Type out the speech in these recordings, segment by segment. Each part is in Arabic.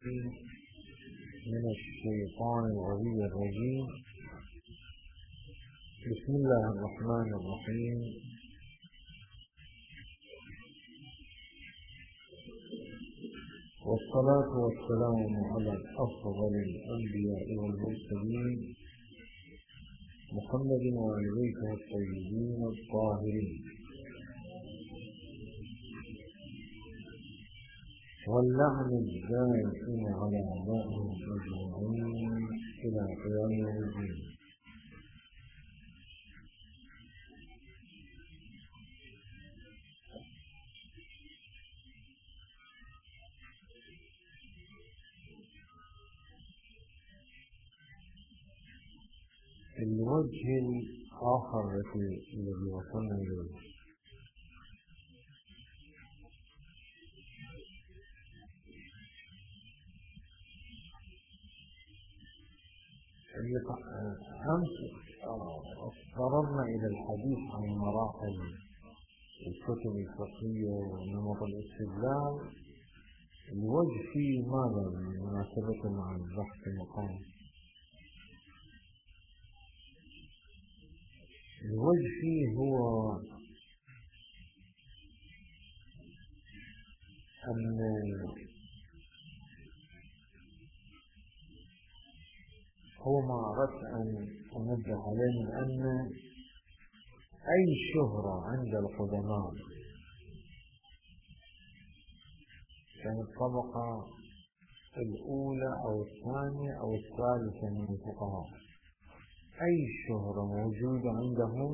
من الشيطان الغوي الرجيم. بسم الله الرحمن الرحيم. والصلاة والسلام على أفضل الأنبياء والمرسلين محمد وآله الطيبين الطاهرين، واللعن الدائم على أعدائهم أجمعين إلى قيام يوم الدين. الوجه الآخر الذي وصلنا إليه أمس اضطررنا إلى الحديث عن مراحل الكتب الفقهية ونمط الاستدلال. الوجه فيه ماذا بمناسبة مع البحث المقام؟ الوجه فيه هو أن هو ما أردت أن أنبه عليه من أن أي شهرة عند القدماء كانت الطبقة الأولى أو الثانية أو الثالثة من الفقهاء، أي شهرة موجودة عندهم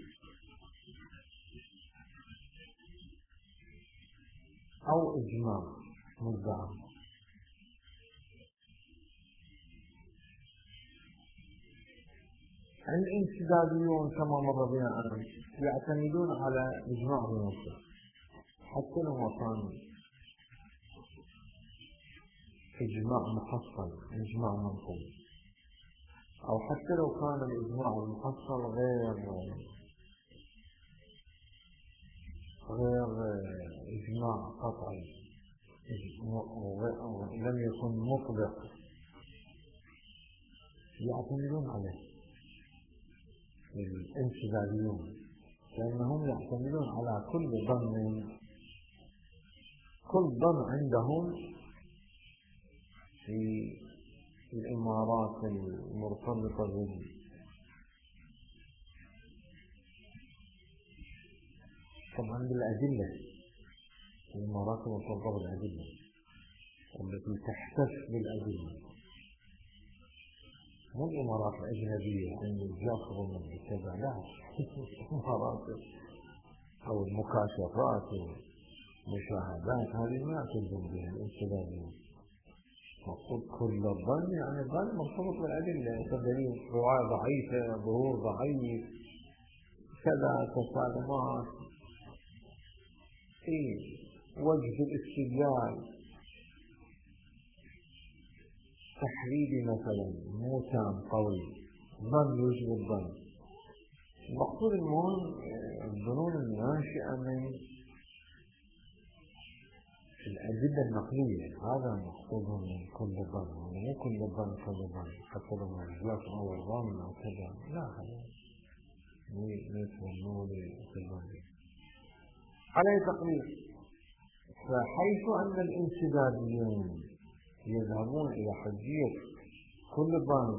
أو إجماع مدعى، الانسداديون كما مر بنا أمس يعتمدون على إجماع بنفسه، حتى لو ما كان إجماع محصل إجماع منقول، أو حتى لو كان الإجماع المحصل غير إجماع قطعي، لم يكن مطلق، يعتمدون عليه الانسداديون، لأنهم يعتمدون على كل ظن عندهم في الإمارات المرتبطة طبعا بالأدلة، الإمارات المرتبطة بالأدلة التي تحتف بالأدلة، مو الإمارات الأجنبية عند الجاكر والمتبع، لا، الإمارات أو المكاشفات والمشاهدات هذه ما تلزم بها الانسدادية. مقصود كل الظن يعني الظن مرتبط بالأدلة، كدليل رواية ضعيفة، ظهور ضعيف، كذا تسالمات في وجه الاستدلال تحريدي مثلا مو تام قوي، ظن يوجب الظن. المقصود المهم الظنون الناشئة من الأدلة النقلية، هذا مقصودهم من كل ظن، مو كل ظن كل ظن، حتى لو يجلس أو ظن أو كذا، لا، هذا يتظنون بالظن على تقليد. فحيث أن الانسداديين يذهبون إلى حجية كل ظن،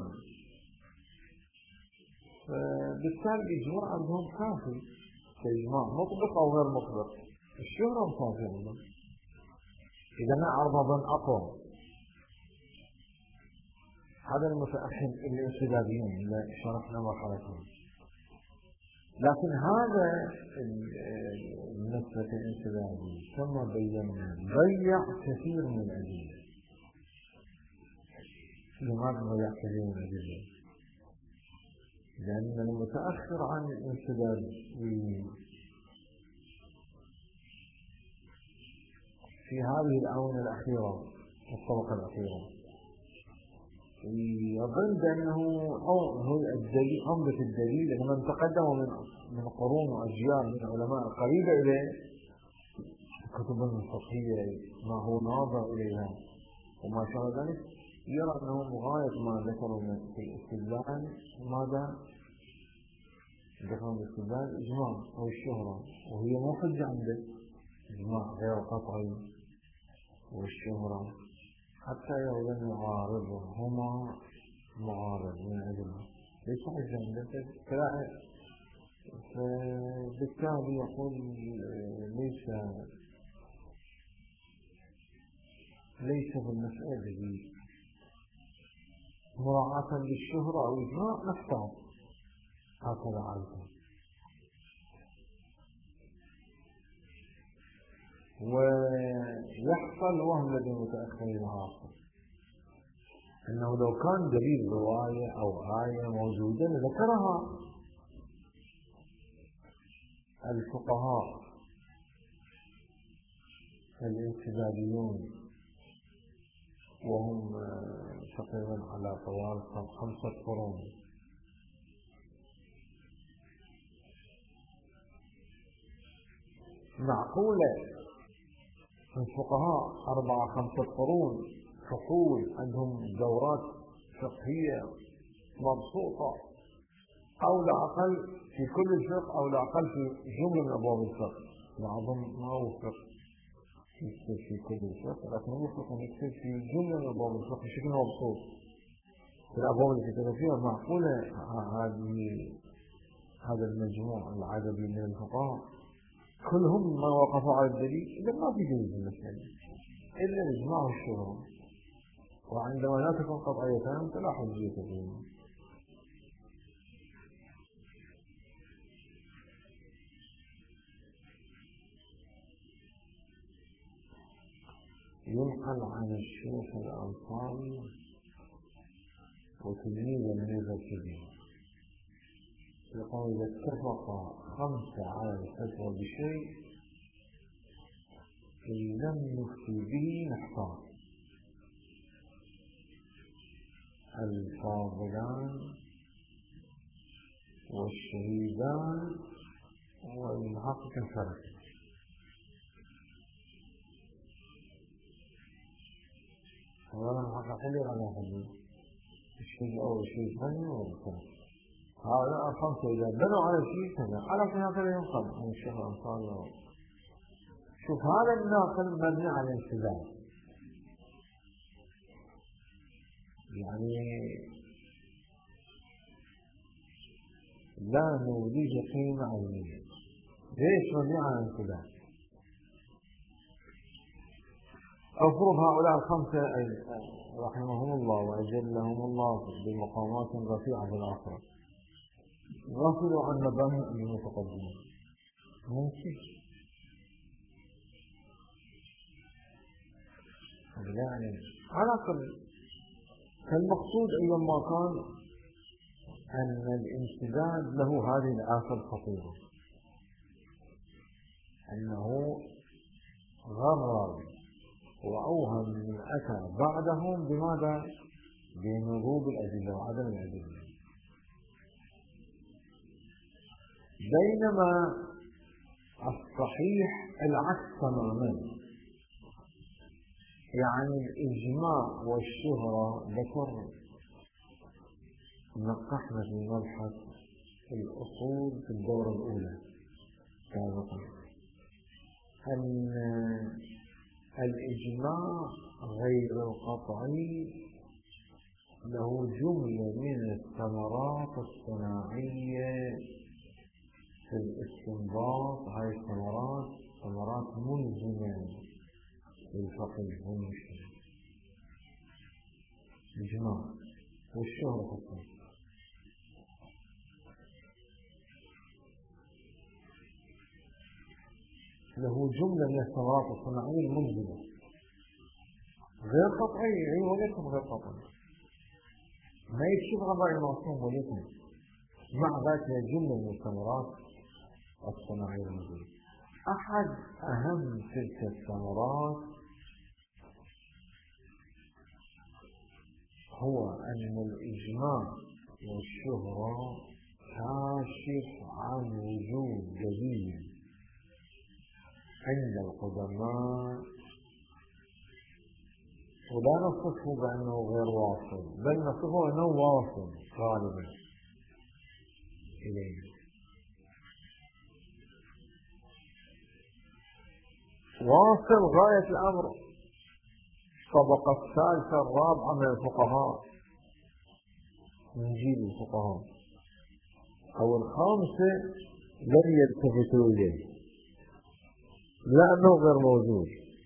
فبالتالي الإجماع عندهم كافي، كإجماع مطلق أو غير مطلق، الشهرة كافية عندهم. إذا ما عرض ظن أقوى، هذا المتأخر الانسداديين اللي شرحنا مرحلتهم. لكن هذا النسبة الانسدادي ثم بينا ضيع كثير من الأدلة. لماذا ضيع كثير من الأدلة؟ لأن المتأخر عن الانسداد في هذه الآونة الأخيرة، الطبقة الأخيرة، يظن بأنه هو الدليل، عمدة الدليل لمن تقدم من قرون وأجيال من العلماء القريبة إليه، كتب الفقهية ما هو ناظر إليها وما شابه ذلك، يرى أنه غاية ما ذكروا من الاستدلال ماذا؟ ذكروا من الاستدلال إجماع أو الشهرة، وهي مو حجة عنده، إجماع غير قطعي والشهرة حتى يظن يعارضهما معارض من عدمه ليس حجة عنده. فبالتالي يقول ليس بالمسألة مراعاة للشهرة أو إجماع نحتاج هكذا عادة. ويحصل وهم لدى المتأخرين عاصر أنه لو كان دليل رواية أو آية موجودة ذكرها الفقهاء الاعتداليون، وهم تقريبا على طوال 5 قرون، معقولة الفقهاء 4-5 قرون فصول عندهم دورات فقهية مبسوطة أو لا أقل في كل الفقه أو لا أقل في جملة من أبواب الفقه، بعضهم ما وفق يكتب في كل الفقه لكن وفق أن يكتب في جملة من أبواب الفقه بشكل مبسوط في الأبواب اللي كتب فيها. معقولة هذا المجموع العددي من الفقهاء كلهم ما وقفوا على الدليل؟ إذا ما في دليل المسألة إلا الإجماع والشهرة، وعندما لا تكون قطعيتان فلا حجية فيهما. ينقل عن الشيخ الأنصاري وتلميذ من الكبير يقول إذا اتفق 5 على الفتوى بشيء إن لم نفتي به نحتار: الفاضلان والشهيدان والحق كالفرق. أولا الحق حلو على حديث الشيء أول شيء ثاني والفرق. هؤلاء 5 إذا بنوا على شيء كذا على هكذا ينقل عن الشيخ الأنصاري. شوف هذا الناقل مبني على الانسداد، يعني لا نوليه قيمة عينية. ليش مبني على الانسداد؟ أفرض هؤلاء 5 رحمهم الله وأجلهم الله بمقامات رفيعة في الآخرة غفلوا عن مباني المتقدمين، ممكن يعني على كل. فالمقصود أيما كان أن الامتداد له هذه الآفة الخطيرة، أنه غرر وأوهم من أتى بعدهم بماذا؟ بنضوب الأدلة وعدم الأدلة، بينما الصحيح العكس تماما. يعني الإجماع والشهرة ذكر نقحنا في مبحث الأصول في الدورة الأولى سابقا أن الإجماع غير القطعي له جملة من الثمرات الصناعية في الاستنباط. هذه الثمرات ثمرات ملزمة للفقيه والمجتمع. الإجماع والشهرة خاصة له جملة من الثمرات الصناعية الملزمة غير قطعية، ولكن غير قطعية ما يكشف غباء المعصوم، ولكن مع ذلك جملة من الثمرات الصناعية الملزمة. أحد أهم تلك الثمرات هو أن الإجماع والشهرة كاشف عن وجود دليل عند القدماء ولا نصفه بأنه غير واصل، بل نصفه أنه واصل غالبا إليه. واصل غاية الأمر. الطبقة الثالثة الرابعة من الفقهاء من جيل الفقهاء أو الخامسة لم يلتفتوا إليه لأنه غير موجود.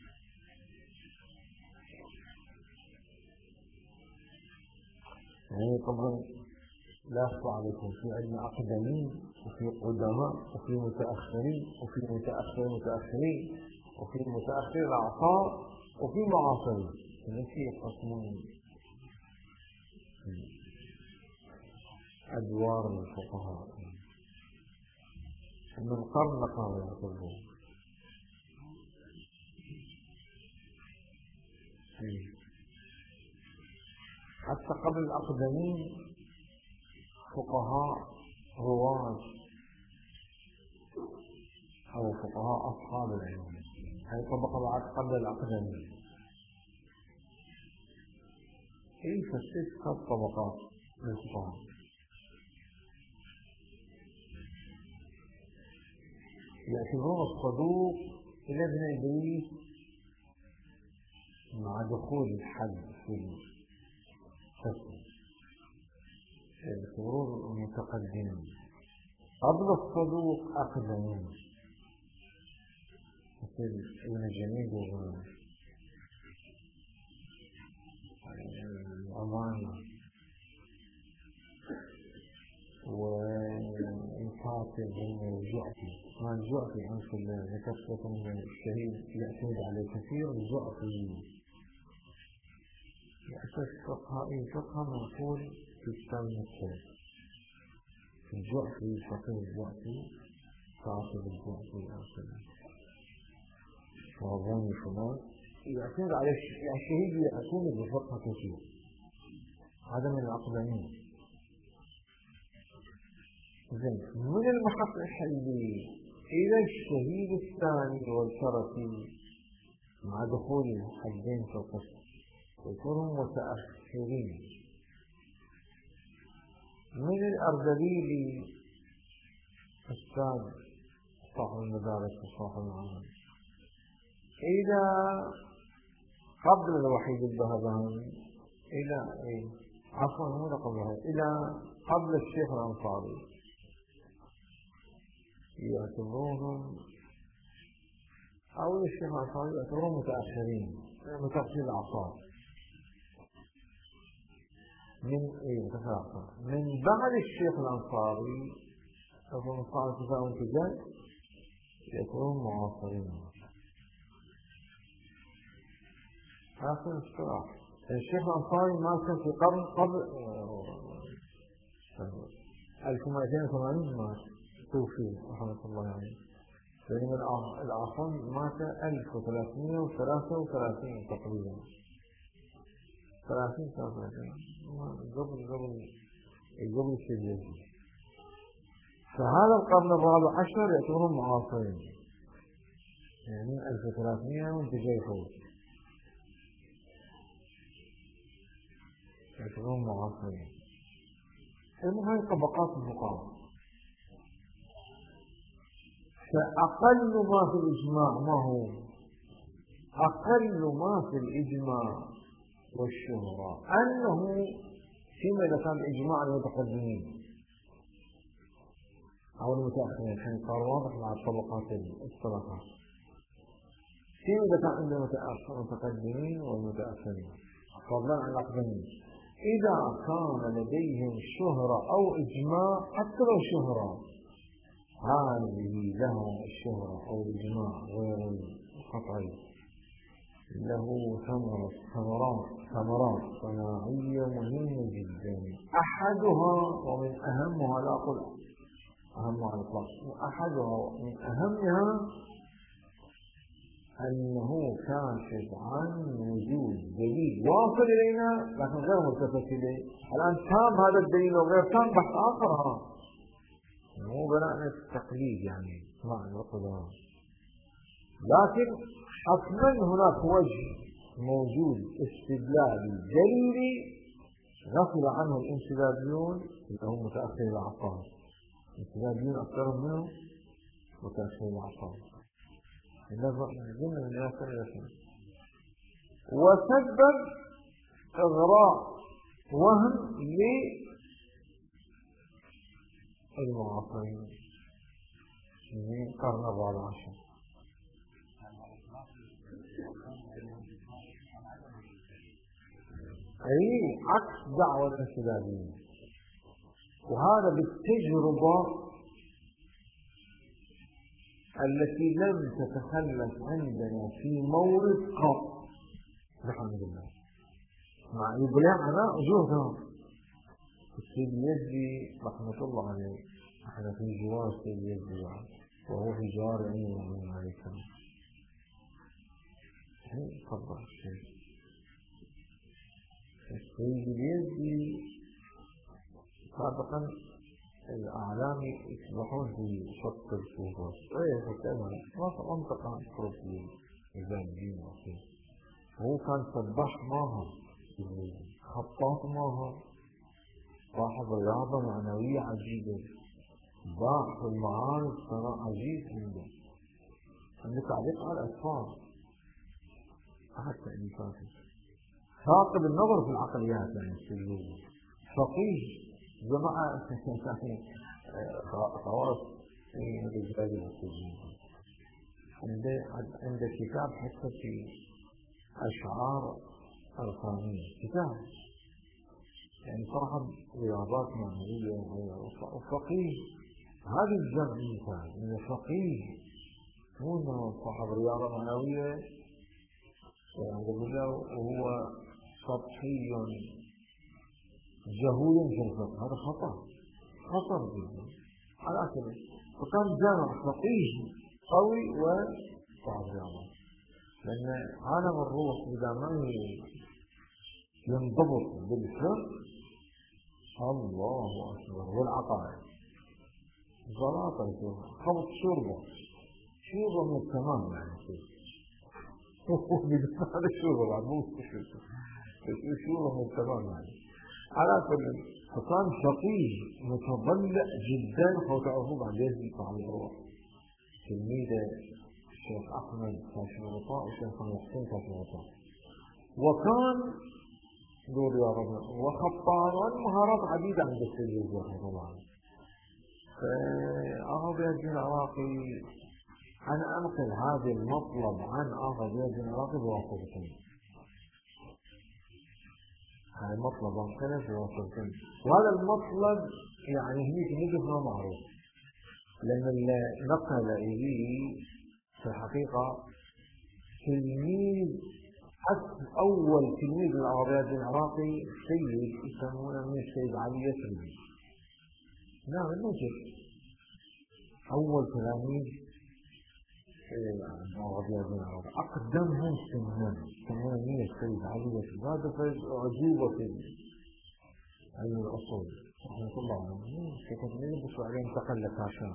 يعني طبعا لا أخفى عليكم في علم أقدمين وفي قدماء وفي متأخرين وفي متأخرين وفي متأخر الأعصار وفي معاصرين. في قسم أدوار الفقهاء من قرن قام يعتبرون. حتى قبل الأقدمين فقهاء رواة أو فقهاء أصحاب العلم، هذه طبقة بعد قبل الأقدمين. كيف ست طبقات للفقهاء؟ يعتبرون الصدوق إلى ابن إدريس مع دخول الحد في الحكم، يعتبرون المتقدمين. قبل الصدوق أقدمين مثل ابن جميل والأمانة والكاتب الجعفي. ما الجعفي عنف الله ذكرت من الشهيد يعتمد عليه كثير. الجعفي يأسس فقه منقول في كتاب النصوص. الجعفي فقيه الجعفي كاتب الجعفي وظني فلان يعتمد على الشهيد يعتمد بفقه كثير. هذا من الأقدمين. من المحقق اللي إلى الشهيد الثاني والشرفي مع دخول الحدين في القصة يكونوا متأخرين. من الأردبيلي أستاذ صاحب المدارس وصاحب العمل إلى قبل الوحيد الذهباني إلى عفوا مو قبلها إلى قبل الشيخ الأنصاري يعتبرونهم أو الشيخ الأنصاري يعتبرون متأخرين متأخرين الأعصار. من بعد الشيخ الأنصاري أظن صار تفاهم تجاه يعتبرون معاصرين. آخر الصراحة الشيخ الأنصاري مات في قرن قبل 1280 مات توفي رحمة الله عليه. بينما الأعصام مات 1333 تقريبا 30 سنة قبل الشيء. فهذا القرن الرابع عشر يعتبرون معاصرين يعني 1300 وانت جاي فوق يعتبرون معاصرين. المهم طبقات الفقهاء. فأقل ما في الإجماع ما هو؟ أقل ما في الإجماع والشهرة أنه فيما إذا كان إجماع المتقدمين أو المتأخرين الحين صار واضح مع الطبقات الثلاثة. فيما إذا كان عند المتقدمين والمتأخرين فضلا عن الأقدمين إذا كان لديهم شهرة أو إجماع حتى لو شهرة هذه لها الشهرة أو الإجماع غير القطعي له ثمرات صناعية مهمة جدا. أحدها ومن أهمها لا أقول أهمها على الإطلاق أحدها من أهمها أنه كاشف عن وجود دليل واصل إلينا لكن غير ملتفت إليه. الآن تام هذا الدليل وغير تام بحث آخر مو بناء التقليد يعني معنى القدران. لكن حتما هناك وجه موجود استدلال دليلي غفل عنه الانسداديون اللي هم متأخرين العصر. الانسداديون أكثر منهم متأخرين العصر. وسبب إغراء وهم للمعاصرين من القرن الرابع عشر. أي عكس دعوة الانسداديين، وهذا بالتجربة التي لم تتخلف عندنا في مورد قط الحمد لله. مع يبلغنا أجورنا السيد يزدي رحمة الله عليه، احنا في جوار السيد يزدي وهو في جوار عينه عليه السلام. تفضل السيد يزدي سابقا الأعلام يصبحون في شط الكوفة منطقة أوروبية الزامدين وكذا. هو كان سباح ماهر، خطاط ماهر، صاحب رياضة معنوية عجيبة، باع في المعارض ترى عجيب عنده. عنده تعليق على الأطفال حتى إن فاتت ثاقب النظر في العقليات يعني السيد فقيه جماعة خواص من الرجال المسلمين. عنده كتاب حتى في أشعار الخانية، كتاب يعني صاحب رياضات معنوية وفقيه. هذا الجمع مثال من الفقيه، مو انه صاحب رياضة معنوية وهو سطحي جهول في الفقه. هذا خطر جدا على كده. فكان جامع فقيه قوي وصاحب رياضة، لأن عالم الروح إذا ما ينضبط بالفقه الله أكبر والعقائد زلاطة خبط شوربة من التمام يعني هذا الشوربة بعد مو شوربة من التمام يعني. على كل فكان فقيه متضلع جدا. هو تعرفوا بعد يزيد عن الروح تلميذه الشيخ أحمد كاشف الغطاء والشيخ محسن كاشف الغطاء، وكان ذو رياضة وخطان والمهارات عديدة عند السيد الزهري طبعا. فأخذ يزيد العراقي، أنا أنقل هذا المطلب عن أخذ يزيد العراقي بواسطتين. هذا المطلب أنقله بواسطتين، وهذا المطلب يعني هنيك نجف ما معروف، لأن اللي نقل إليه في الحقيقة تلميذ أول تلميذ للعربيات العراقي سيد يسمونه من السيد علي يسري. نعم النجف أول تلاميذ العربيات العراقي أقدمهم سنان من السيد علي يسري. هذا عجوبة في علم الأصول رحمة الله عليه. كتب نلبس وعليه انتقل لكاشان.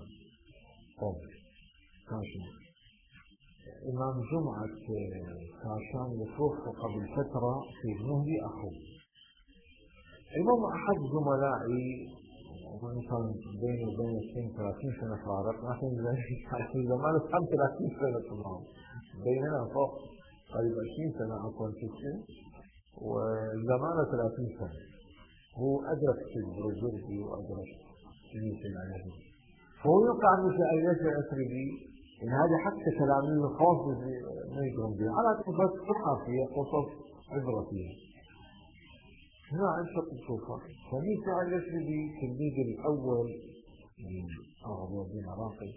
كاشان إمام جمعة كاشان يتوفى قبل فترة في مهدي أخوه. المهم أحد زملائي وإن كان بيني وبين 20-30 سنة فارق، لكن في زمان 30 سنة تمام بيننا فوق قريب 20 سنة عفوا في السن، وزمانه 30 سنة. هو أدرك في البروجردي وأدرك في العلمي، فهو يقع مثل أيش أسربي إن هذه حتى كلامي الخاص ما يقوم بها على بس صحفية قصص عبرة فيها. هنا عشق الشوفة فميس على يسربي تلميذ الأول من أغضب الدين العراقي.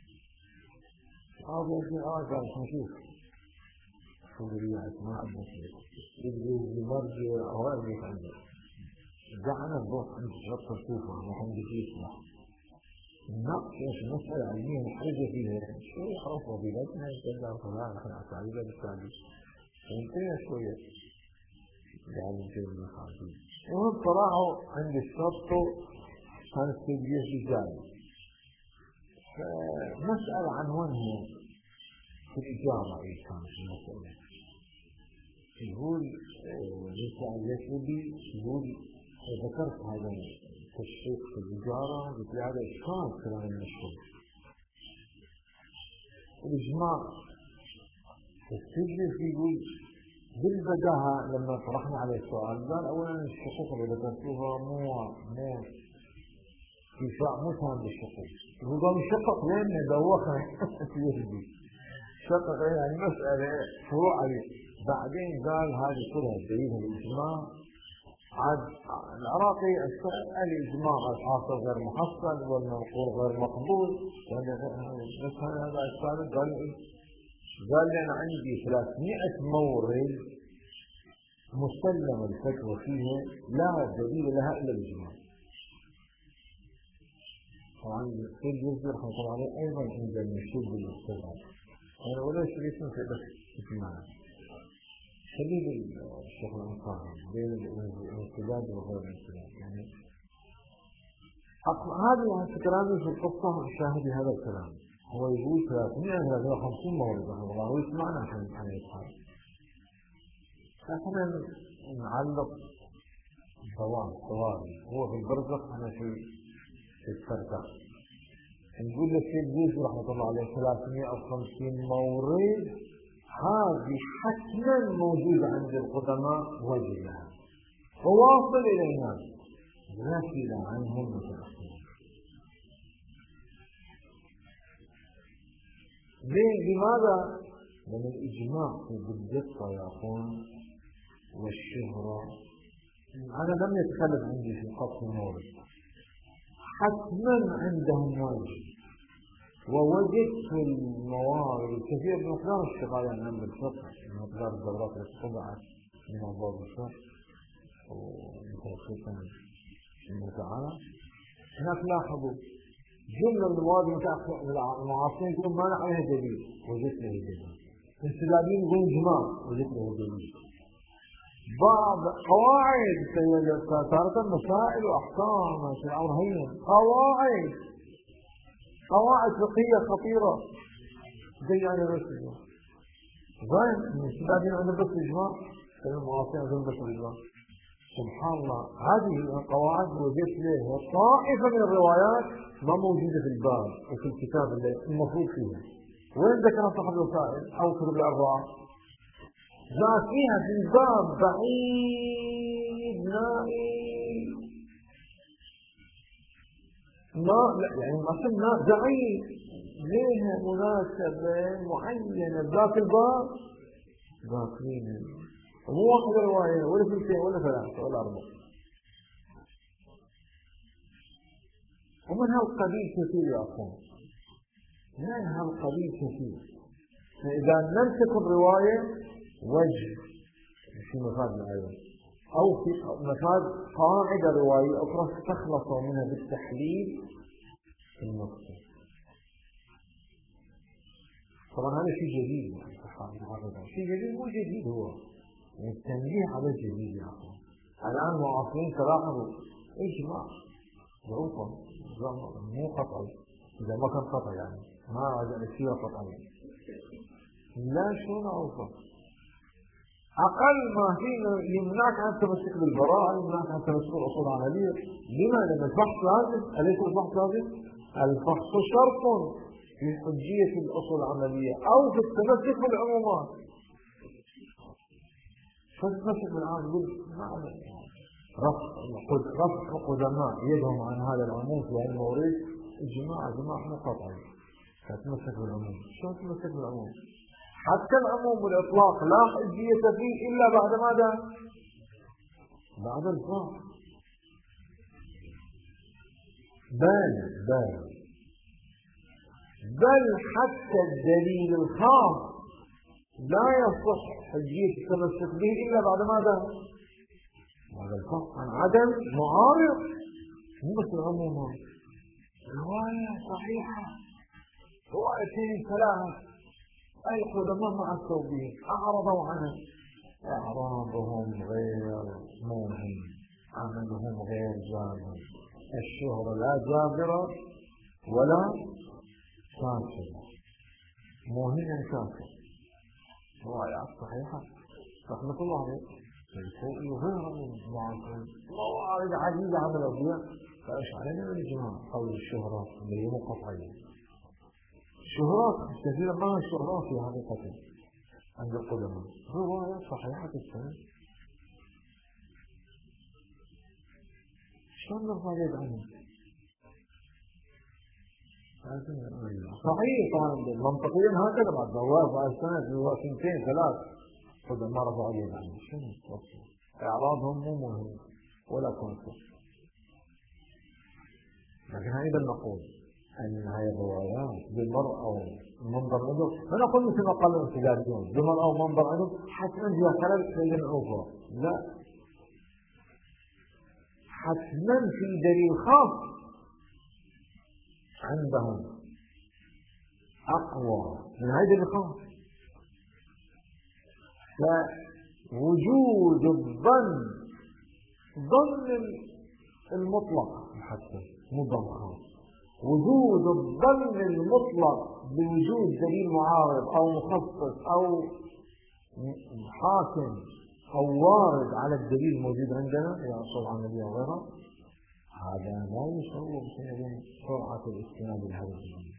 أغضب الدين العراقي قال نشوف شو اللي أسماء المسلمين اللي مرجع أوائل اللي عنده دعنا نروح عند شرط الشوفة نحن نجي اسمه النقش مسألة علمية محرجة فيها شو يعرفوا بلادنا يتجمع فلان نحن أسعيدة بالتالي فانتهى شوية يعني الجيل الخارجي. وهم طلعوا عند الشرط كان السيدية رجال، فنسأل عن وين هي في الإجابة إيه كانت المسألة يقول يسأل يسألي يقول ذكرت هذا التشريق في التجارة قلت لي هذا إشكال كلام المشهور الإجماع السجن يقول بالبداهة لما طرحنا عليه السؤال قال أولا الشقوق اللي ذكرتوها مو في شاء مو سام بالشقوق هو قام يشقق لين دوخنا في يهدي شقق يعني مسألة فروع عليه بعدين قال هذه كلها دليل الإجماع عاد العراقي الإجماع الحاصل غير محصل والمنقول غير مقبول بس هذا الثالث قال لي أنا عندي 300 مورد مسلم الفتوى فيها لا دليل لها إلا الإجماع. طبعا السيد يزيد رحمة الله عليه أيضا عند المشهور بالاستدلال أنا ولا شريك في بس إجماع خليل الشيخ الأنصاري بين الانسداد وغير الانسداد يعني هذا كلامي في القصة شاهد هذا الكلام هو يقول 350 مورد رحمه الله هو يسمعنا عن يسحر احنا نعلق ثواني هو في البرزخ انا في السردخ نقول للسيد يوسف رحمه الله عليه 350 مورد هذه حتما موجودة عند القدماء وجهها وواصل إلى الناس نافذ عنهم متأخرين. لماذا؟ لأن الإجماع في بالدقة يا أخوان والشهرة أنا لم يتخلف عندي في قص المورد حتما عندهم واجب ووجدت في الموارد الكثير من مقدار الشغال عن بالفقه من مقدار الدورات التي طبعت من أبواب الفقه ومتوسطا الله تعالى هناك لاحظوا جملة من المواد المعاصرين يقولون ما عليها دليل وجدت له دليل الانسداديين يقولون جماع وجدت له دليل بعض قواعد صارت مسائل وأحكام في الأمر هين قواعد فقهية خطيرة زي يعني بس الإجماع زين الانسداديين عندهم بس الإجماع المعاصرين عندهم بس الإجماع سبحان الله هذه القواعد وجدت لها طائفة من الروايات ما موجودة في الباب وفي الكتاب اللي المفروض فيها وين ذكر صاحب الوسائل أو كتب الأربعة جاء فيها في الباب بعيد نائي ما يعني مثلا بعيد لها مناسبة معينة ذاك الباب ذاكرين مو واحدة رواية ولا ثنتين ولا ثلاثة ولا أربعة ومن هالقبيل كثير يا أخوان من هالقبيل كثير فإذا لم تكن رواية وجه في مفاد العيون أو في مفاد قاعدة رواية أخرى استخلصوا منها بالتحليل في المقصد طبعا هذا شيء جديد شيء جديد مو جديد هو التنبيه على الجديد يا أخوان الآن معاصرين تلاحظوا إجماع ضعوفا مو قطعي إذا ما كان قطعي يعني ما رجع لشيء قطعي لا شو معروفة أقل ما فيه يمنعك عن التمسك بالبراءة يمنعك عن التمسك بالأصول العملية لماذا؟ الفحص لازم أليس الفحص لازم؟ الفحص شرط في حجية الأصول العملية أو في التمسك بالعمومات فالتمسك بالعام يقول رفع قدماء يدهم عن هذا العموم في هذا المورد جماعة مو قطعي فتمسك بالعموم شو تمسك بالعموم؟ حتى العموم والإطلاق لا حجية فيه إلا بعد ماذا؟ بعد الفحص بل حتى الدليل الخاص لا يصح حجية التمسك به إلا بعد ماذا؟ بعد الفحص عن عدم معارض مو بس العموم رواية صحيحة روايتين ثلاث القدماء ما عكسوا به أعرضوا عنه إعراضهم غير موهم عملهم غير جابر الشهرة لا جابرة ولا كافرة موهنا كافر روايات صحيحة رحمة الله عليه وغيره من المعاصرين موارد عديدة على الأضياء. فإيش علينا من الجماعة قول الشهرات اللي هي قطعية. الشهرات كثيرا ما هي الشهرات في حقيقة عند القدماء رواية صحيحة السنة. شلون نرفع يد عنه؟ صحيح طبعا منطقيا هكذا بعد رواية السنة في سنتين ثلاث قدم ما رفع يد عنه. شنو إعراضهم مو مهم ولا كونسر. لكن أيضا نقول أن هذه الروايات بالمرء أو المنظر عنده لا نقول مثل ما قال الانسجاريون بالمرء أو منظر عنده حتما فيها خلل في الأخرى. لا، حتما في دليل خاص عندهم أقوى من هذا الخاص. فوجود الظن المطلق حتى مو ظن خاص، وجود الظن المطلق بوجود دليل معارض أو مخصص أو حاكم أو وارد على الدليل الموجود عندنا يحصل عن النبي وغيره، هذا لا يشعر بسرعة الاستناد لهذا الدليل.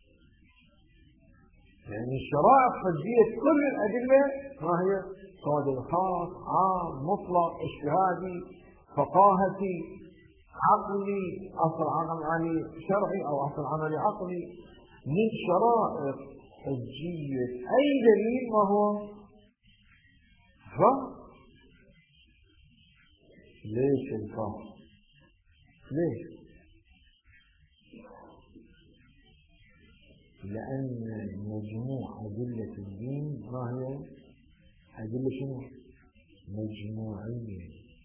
يعني الشرائع حجية كل الأدلة ما هي؟ صادر خاص، عام، مطلق، اجتهادي، فقاهتي، عقلي، أصل عملي شرعي أو أصل عملي عقلي. من شرائع حجية أي دليل ما هو؟ ليش الفرق؟ ليش؟ لأن مجموع أدلة الدين ما هي؟ أدلة شنو؟ مجموعية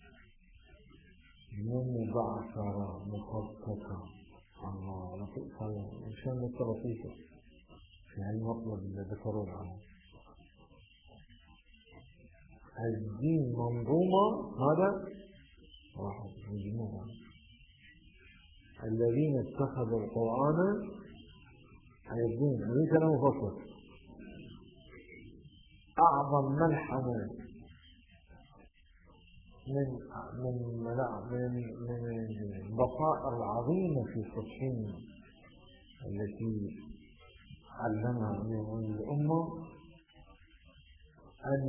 مبعثرة مخصصة. الله لطيف هذا مشان لطيفة يعني المطلب اللي ذكروه عنه. الدين منظومة، هذا واحد مجموعة. الذين اتخذوا القرآن على الدين هذه كلام مفصل. أعظم ملحمة من البصائر العظيمة في التصميم التي علمها الأمة أن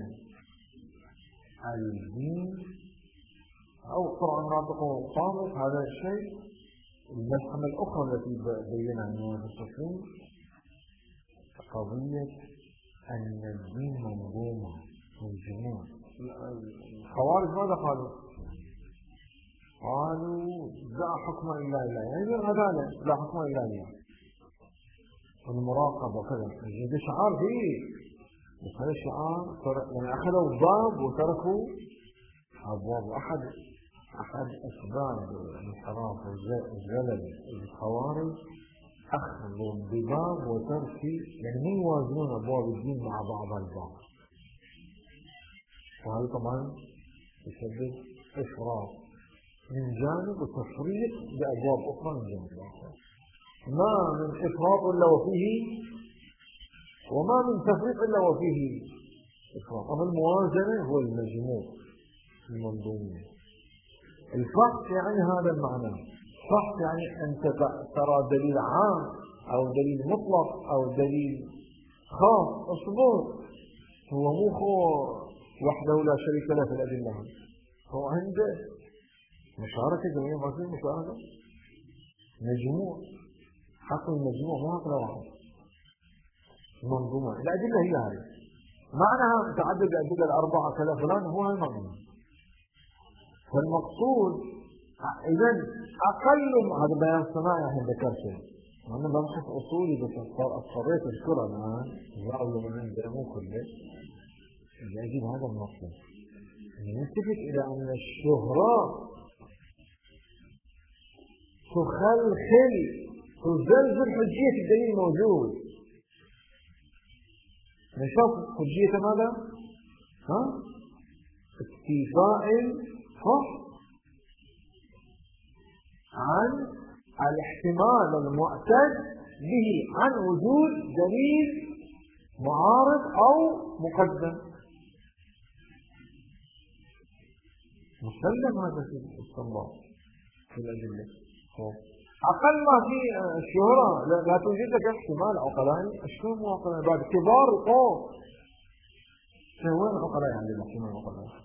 الدين أو القرآن ناطقه صامت. هذا الشيء الملحمة الأخرى التي بينها من التصميم قضية أن الدين منظومة مجموع. الخوارج ماذا قالوا؟ قالوا لا حكم إلا لله، يعني العدالة لا حكم إلا لله، المراقبة وكذا. هذا شعار فيه، بس هذا الشعار يعني أخذوا باب وتركوا أبواب. أحد أسباب الانحراف والزلل الخوارج أخذوا بباب وترك، يعني مو يوازنون أبواب الدين مع بعض البعض. وهذا طبعا يسبب إفراط من جانب وتفريط بأبواب أخرى من جانب آخر. ما من إفراط إلا وفيه، وما من تفريط إلا وفيه إفراط. أما الموازنة هو المجموع المنظومي. الفحص يعني هذا المعنى. الفحص يعني أنت ترى دليل عام أو دليل مطلق أو دليل خاص. اصبر، هو مو وحده لا شريك له في الأدلة، هو عنده مشاركة جميع ما فيه مشاركة مجموع. حق المجموع ما حق واحد، منظومة. الأدلة هي هذه معناها تعدد الأدلة الأربعة كذا فلان، هو هذا المعنى. فالمقصود إذا أقل هذا بيان الصناعي الحين ذكرته، أنا ببحث أصولي بس اضطريت أذكره الآن زاوية من عندي مو كله لأجل هذا المطلب. نلتفت إلى أن الشهرة تخلخل تزلزل حجية الدليل الموجود. نشوف حجية ماذا؟ اكتفاء عن الاحتمال المعتد به عن وجود دليل معارض أو مقدم. مسلم هذا في الاستنباط في الأدلة. أقل ما في الشهرة لا توجد لك احتمال عقلاني. شلون مو عقلاني بعد كبار القوم؟ وين عقلاني عندنا احتمال عقلاني؟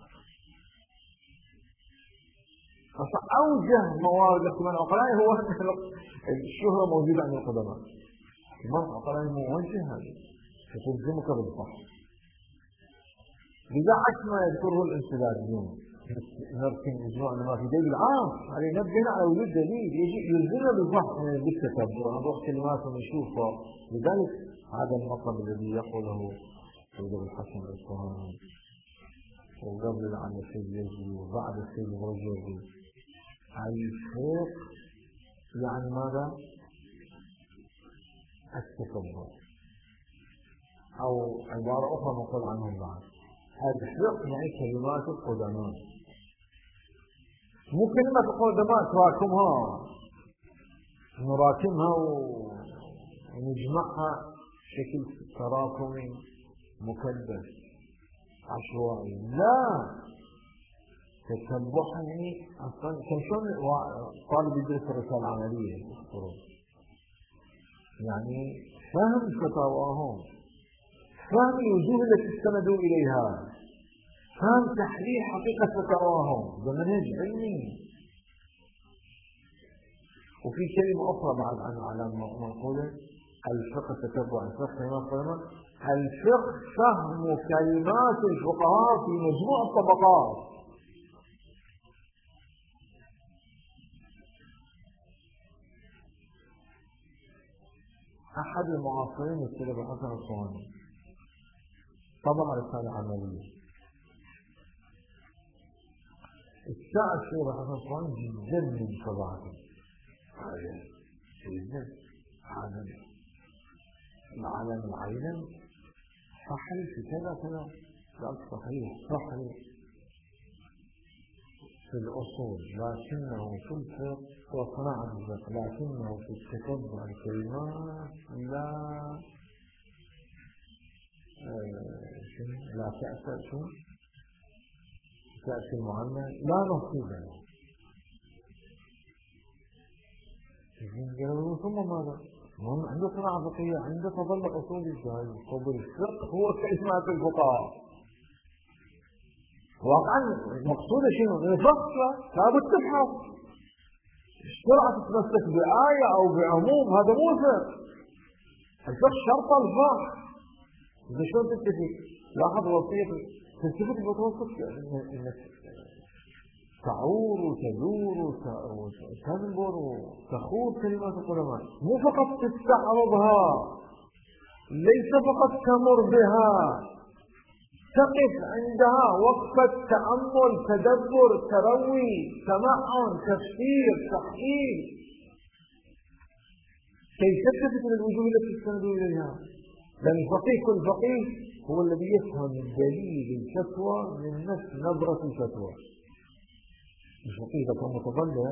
فأوجه موارد الاحتمال العقلاني هو الشهرة موجودة عند القدماء. احتمال عقلاني موجه هذا فتلزمك بالصح. لذا عكس ما يذكره الانسداديون نرسم إجماع ما في دليل عام عليه نبهنا على وجود دليل يجي يلزمنا بالفحص بالتتبع ونروح كلمات ونشوفها. لذلك هذا المطلب الذي يقوله سيد أبو الحسن الإصفهاني وقبل عن السيد يزيد وبعد السيد الرجوي الفقه يعني ماذا؟ التتبع أو عبارة أخرى نقول عنهم بعد الفقه يعني كلمات القدماء. مو كلمة القدماء تراكمها نراكمها ونجمعها بشكل تراكمي مكدس عشوائي. لا، تتبعها يعني اصلا كشون طالب يدرس الرسالة العملية يعني فهم فتاواهم، فهم الوجوه التي استندوا إليها، فهم تحليل حقيقة فتاواهم بمنهج علمي. وفي كلمة أخرى بعد على منقولة الفقه تتبع الفقه كما قلنا الفقه فهم كلمات الفقهاء في مجموع الطبقات. أحد المعاصرين السيد أبو الحسن الإصفهاني طبع رسالة عملية. الساعة السيد أبو الحسن الإصفهاني جدا من طبعته جدا العالم العيلم صحيح في كذا كذا لا صحيح في الأصول لكنه في الفقه وصناعة الفقه لكنه في التتبع الكلمات لا تأتي المعنى لا نصيب له. ثم ماذا؟ عنده صناعة فقهية، عنده تطلع أصول الجهل. الفقه هو كلمات الفقهاء. واقعا مقصود شنو؟ الفقه لابد تفحص. الشرع تتمسك بآية أو بعموم هذا مو الفقه. الفقه شرط الفحص. إذا شلون تتفق؟ لاحظ وصية تلتفت بتوسط انك تعور وتدور وتنظر وتخوض كلمات العلماء، مو فقط تستعرضها، ليس فقط تمر بها، تقف عندها وقفة تأمل تدبر تروي تمعن تفسير تحليل كي تلتفت للوجوه التي تستندوا إليها. لأن الفقيه كل فقيه هو الذي يفهم دليل الفتوى من نفس نظرة الفتوى. الفقيه إذا كان متضلع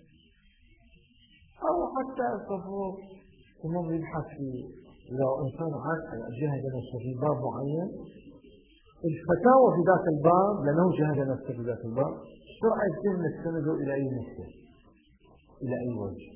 أو حتى الصفور ثم يبحث في لو إنسان جهد نفسه في باب معين الفتاوى في ذاك الباب لأنه جهد نفسه في ذاك الباب الشرع يتم نستنده إلى أي نفسه إلى أي وجه.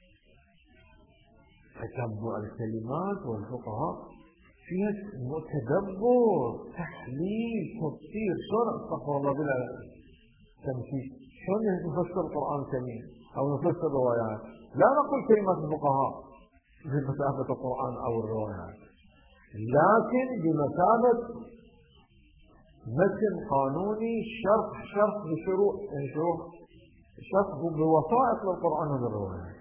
تتبع الكلمات والفقهاء فيها تدبر تحليل تفسير. شلون استغفر الله بلا تمثيل؟ شلون نفسر القرآن الكريم أو نفسر الروايات؟ لا نقول كلمات الفقهاء بمثابة القرآن أو الروايات، لكن بمثابة متن قانوني شرح بشروح شرح بوسائط للقرآن والروايات.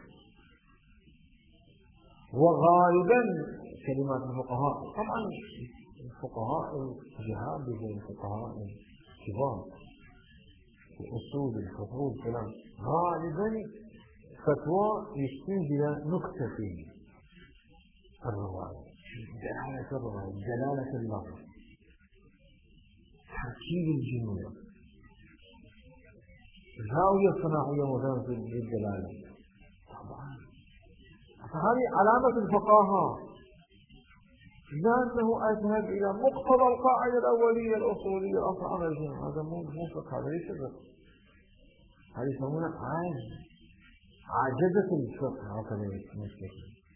وغالبا كلمات الفقهاء طبعا الفقهاء الجهاد بين الفقهاء الكبار الأصول الفروض فلان غالبا فتوى يشتين بها نكتة في الرواية، دلالة الرواية دلالة اللفظ تركيب الجملة زاوية صناعية مهمة في الدلالة. طبعا فهذه علامة الفقهاء لأنه أذهب إلى مقتضى القاعدة الأولية الأصولية أصلا. هذا مو فقه، هذا ليس فقه. هذه يسمونها عجزة الفقه. هكذا يسمونه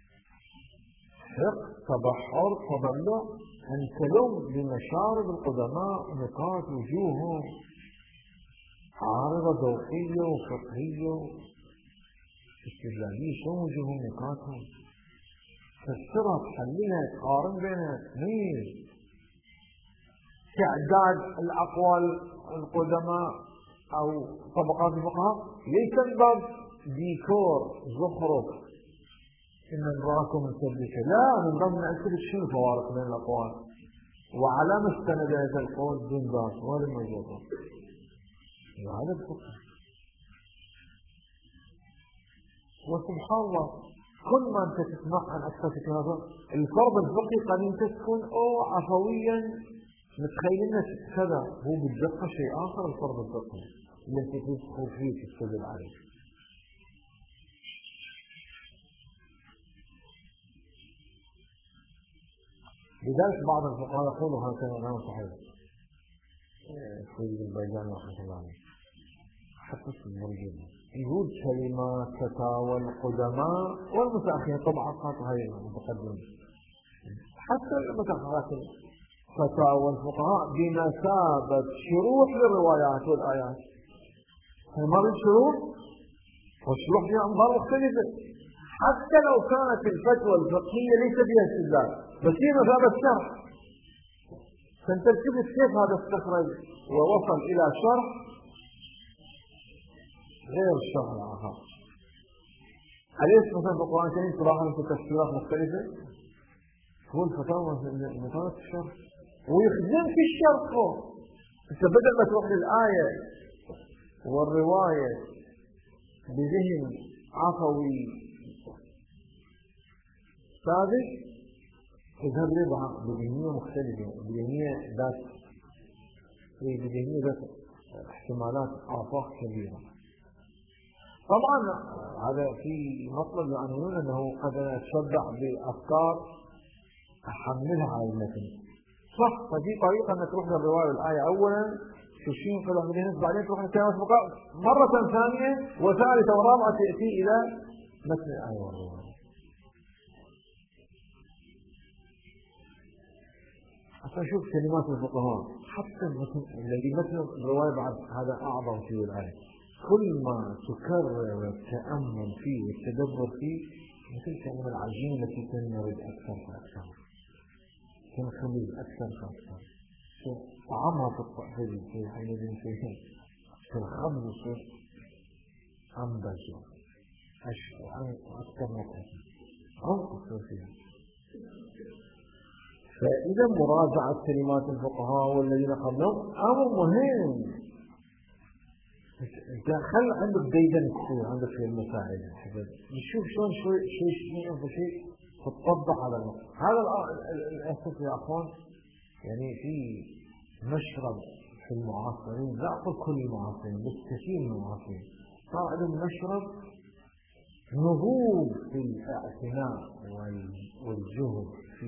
فقه تبحر تضلع أن تلوم بمشارب القدماء نقاط وجوههم عارضة ذوقية وفقهية استدلالية. شو وجوههم نقاطهم؟ فسرها تحللها تقارن بينها تميز تعداد الأقوال القدماء أو طبقات الفقهاء ليس من باب ديكور زخرف إن نراكم التدليك، لا، من باب نأكد شنو الفوارق بين الأقوال وعلى مستند هذا القول دون ذات ولا موجود. وهذا الفقه. وسبحان الله كل ما أنت تسمع عن أكثر في هذا الفرض الفقهي قد أنت تكون عفويا متخيلين كذا، هو بالدقة شيء آخر. الفرض الفقهي اللي أنت تدخل فيه تستدل عليه. لذلك بعض الفقهاء يقولوا هكذا كلام صحيح سيد البيجاني رحمه الله عليه حتى في المرجين يقول كلمات فتاوى القدماء والمتأخرين طبعات هاي المتقدمين حتى المتأخرات فتاوى الفقهاء بمثابة شروح للروايات والآيات. ما بالشروح والشروح فيها أنظار مختلفة، حتى لو كانت الفتوى الفقهية ليس فيها استدلال بس هي مثابة شرح. فانت تشوف كيف هذا استخرج ووصل إلى شرح غير الشرح الآخر. أليس مثلا في القرآن الكريم صراحة في تفسيرات مختلفة؟ هو الفتاوى مثابة الشرح ويخدم في الشرح. انت بدل ما تروح للآية والرواية بذهن عفوي سابق تذهب لها بذهنية مختلفة، بذهنية ذات احتمالات آفاق كبيرة. طبعا هذا في مطلب يعنون أنه قد يتشبع بأفكار أحملها على المتن صح. ففي طريقة أنك تروح للرواية والآية أولا تشين كلها من هنا بعدين تروح للكلمات مرة ثانية وثالثة ورابعة تأتي إلى متن الآية والرواية. أشوف كلمات الفقهاء حتى الذي مثل الرواية بعد هذا أعظم في الآية. كل ما تكرر التأمل فيه والتدبر فيه مثل كلمة العجين التي تنرد أكثر فأكثر تنخبز أكثر فأكثر طعمها في الطعام في حين في الخبز يصير أنبج أكثر مكان عمق فيها. فإذا مراجعة كلمات الفقهاء والذين قبلهم أمر مهم. انت خل عندك ديدن كثير عندك في المساعدة نشوف شلون شيء تطبق على الوقت. هذا الأساس يا أخوان. يعني في مشرب في المعاصرين، لا أقول كل المعاصرين بس كثير من المعاصرين صار عندهم مشرب نضوج في الاعتناء والجهد في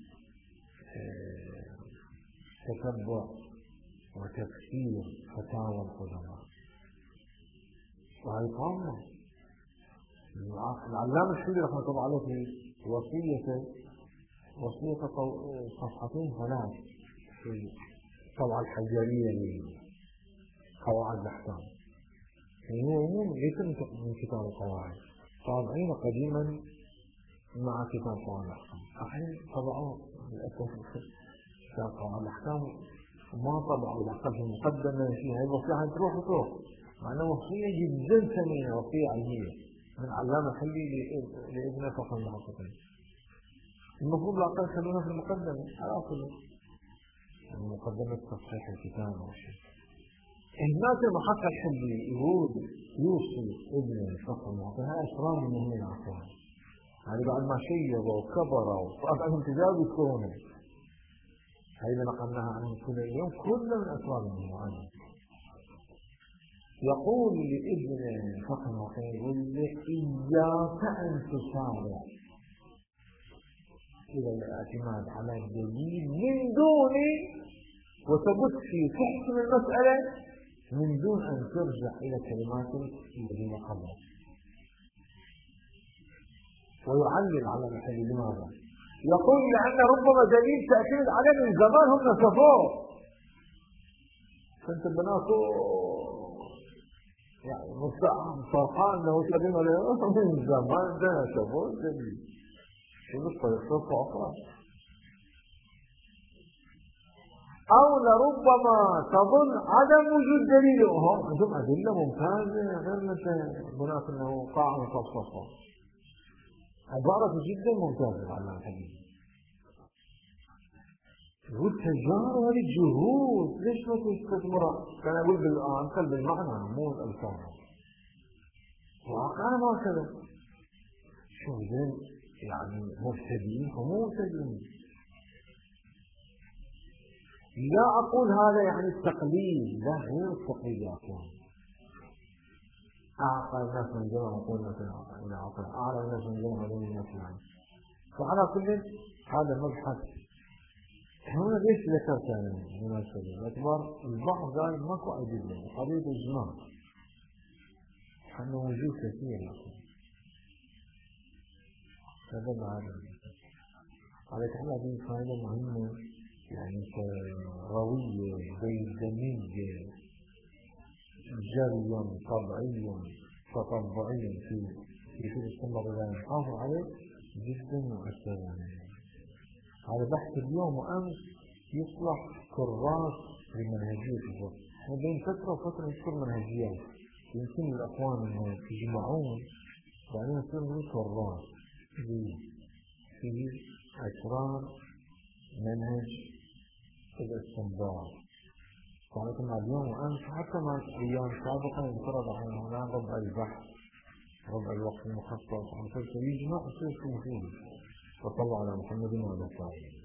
تتبع وتفسير فتاوى القدماء. وهي طامة. العلامة الشيخ رحمه الله عليه في وصية صفحتين ثلاث في الطبعة الحجرية لقواعد الأحكام. هو ليس من كتاب القواعد، طابعين قديما مع كتاب قواعد الأحكام. الحين طبعوه للأسف كتاب قواعد الأحكام وما طبعوا الأقل في المقدمة فيها الوصية تروح مع أنها وصية جدا ثمينة، وصية علمية من علامة حلي لابن فقه المحققين. المفروض الأقل خلونا في المقدمة على كله مقدمة تصحيح الكتاب أو شيء. هناك المحقق الحلي يقول يوصي ابن فقه المحققين هذا أسرار من هنا العقوان. يعني بعد ما شيبوا وكبروا وصار عندهم تجاوز يذكرونه. هذا نقلناها عنه كل يوم كل من أسرار من المعاني. يقول لابن فقه المحققين يقول له إياك أن تسارع إلى الاعتماد على الدليل من دون وتبث في تحسن المسألة من دون أن ترجع إلى كلمات الذين قبلك، ويعلل على محل. لماذا؟ يقول لأن ربما دليل تعتمد عليه من زمان هم نسفوه، كنت بناته يعني مستعم فرحان له سليم عليه من زمان ده نسفوه دليل شنو الطريقة أخرى. أو لربما تظن عدم وجود دليل، هم عندهم أدلة ممتازة غير مثل بناء أنه قاع مخصصة، عبارة جدا ممتازة على الحديث. والتجارب هذه الجهود ليش ما تستثمرها؟ كان أقول بالأمثال بالمعنى مو الألفاظ، واقعا ما كذا. شو زين يعني مبتدئين ومو مبتدئين. لا أقول هذا يعني التقليد، لا غير التقليد يا أخوان. أعقل الناس من جمع نقول مثلا إلى عقل، أعلى الناس من جمع هذول الناس يعني. فعلى كل هذا مبحث. هنا ليش ذكرت أنا مناسبة؟ باعتبار البعض قال ماكو أدلة، قضية إجماع. أنه وجود كثير يا أخوان. هذا معنا. على كل هذه فائدة مهمة يعني كروية بيدمية جريا طبيعيا تطبعيا في الاستمرار إلى نحافظ عليه جدا مؤثرا. هذا بحث اليوم وأمس يصلح كراس لمنهجية الفقه. احنا بين فترة وفترة نذكر منهجيات، يمكن الأخوان أن يجمعون بعدين يصير من كراس في أسرار منهج الاستنباط. كنا اليوم وأمس حتى مع أيام سابقة ينفرض علينا ربع البحث، ربع الوقت المخصص عن تلك يجمع ويصير في مفيد. وصلى على محمد وعلى آله.